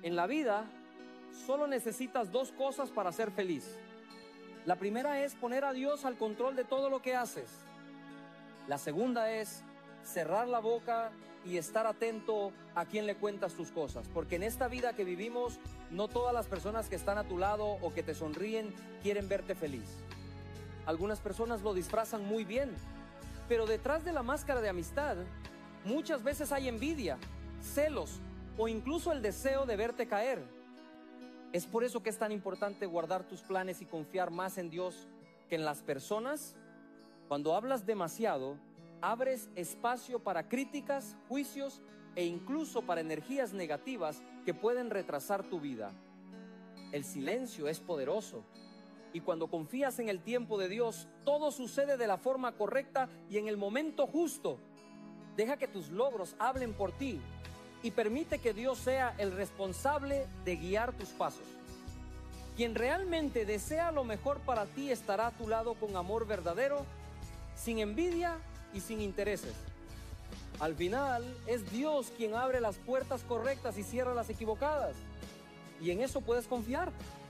En la vida solo necesitas dos cosas para ser feliz. La primera es poner a Dios al control de todo lo que haces. La segunda es cerrar la boca y estar atento a quién le cuentas tus cosas, porque en esta vida que vivimos, no todas las personas que están a tu lado o que te sonríen quieren verte feliz. Algunas personas lo disfrazan muy bien, pero detrás de la máscara de amistad muchas veces hay envidia, celos o incluso el deseo de verte caer. Es por eso que es tan importante guardar tus planes y confiar más en Dios que en las personas. Cuando hablas demasiado, abres espacio para críticas, juicios e incluso para energías negativas que pueden retrasar tu vida. El silencio es poderoso, y cuando confías en el tiempo de Dios, todo sucede de la forma correcta y en el momento justo. Deja que tus logros hablen por ti y permite que Dios sea el responsable de guiar tus pasos. Quien realmente desea lo mejor para ti estará a tu lado con amor verdadero, sin envidia y sin intereses. Al final es Dios quien abre las puertas correctas y cierra las equivocadas, y en eso puedes confiar.